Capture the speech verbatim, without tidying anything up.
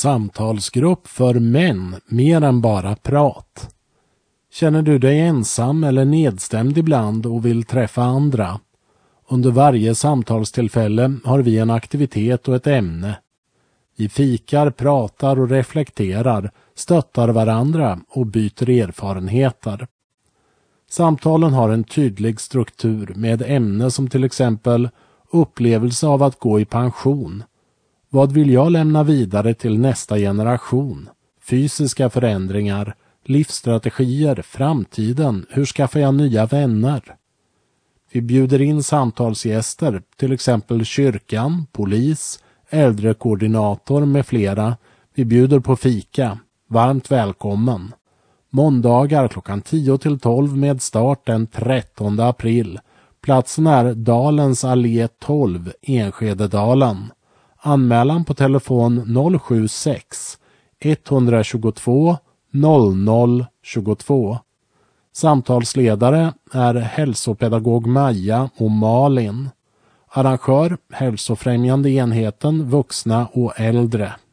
Samtalsgrupp för män, mer än bara prat. Känner du dig ensam eller nedstämd ibland och vill träffa andra? Under varje samtalstillfälle har vi en aktivitet och ett ämne. Vi fikar, pratar och reflekterar, stöttar varandra och byter erfarenheter. Samtalen har en tydlig struktur med ämne som till exempel upplevelse av att gå i pension. Vad vill jag lämna vidare till nästa generation? Fysiska förändringar, livsstrategier, framtiden, hur skaffar jag nya vänner? Vi bjuder in samtalsgäster, till exempel kyrkan, polis, äldrekoordinator med flera. Vi bjuder på fika. Varmt välkommen. Måndagar klockan tio till tolv med start den trettonde april. Platsen är Dalens allé tolv, Enskededalen. Anmälan på telefon noll sju sex ett två två noll noll två två. Samtalsledare är hälsopedagog Maja och Malin. Arrangör, hälsofrämjande enheten, vuxna och äldre.